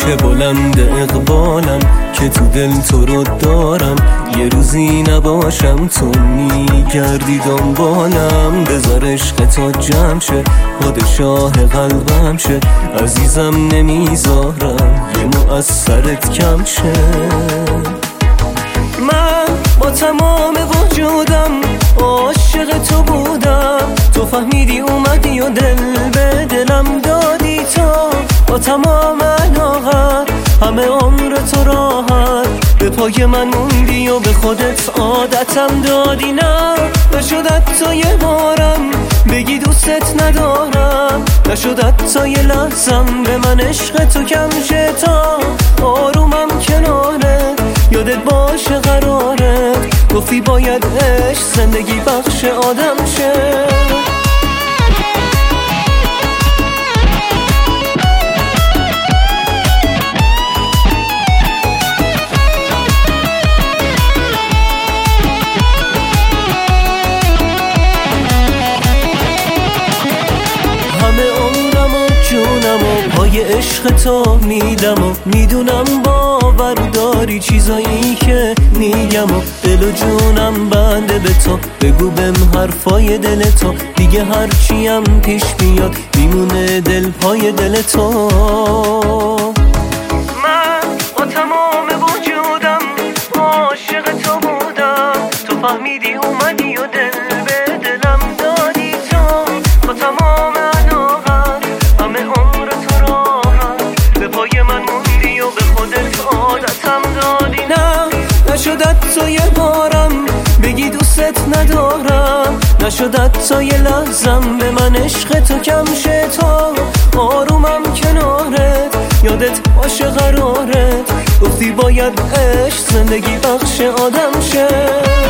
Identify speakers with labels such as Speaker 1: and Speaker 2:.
Speaker 1: چه بلند اقبالم که تو دل تو رو دارم، یه روزی نباشم تو میگردی دنبالم. بذار عشق تو جمع شه، پادشاه قلبم شه، عزیزم نمیذارم یه مو از سرت کم شه. من با تمام وجودم عاشق تو بودم، تو فهمیدی اومدی و دل به دلم دادی. تو با تمام علاقت همه عمر تو راحت به پای من موندی و به خودت عادتم دادی. نه نشدت تا یه بارم بگی دوستت ندارم، نشدت تا یه لحظم به من عشق تو کم شه. تا آرومم کنارت یادت باشه قرارت، گفتی باید عشق زندگی بخش آدم شه. پای عشق تو میدم و میدونم باور داری چیزایی که میگم و دل و جونم بنده به تو. بگو بهم حرفای دل تو، دیگه هرچیم پیش بیاد میمونه دل پای دل تو. من با تمام وجودم عاشق تو بودم، تو فهمیدی اومدی و دل به دلم دادی. تو با تمام علاقت همه عمر تو راحت به پای من موندی و به خودت عادتم دادی. نه نشدت تا یه بارم بگی دوستت ندارم، نشدت تا یه لحظم به من عشق تو کم شه. تا آرومم کنارت یادت باشه قرارت، گفتی باید عشق زندگی بخش آدم شه.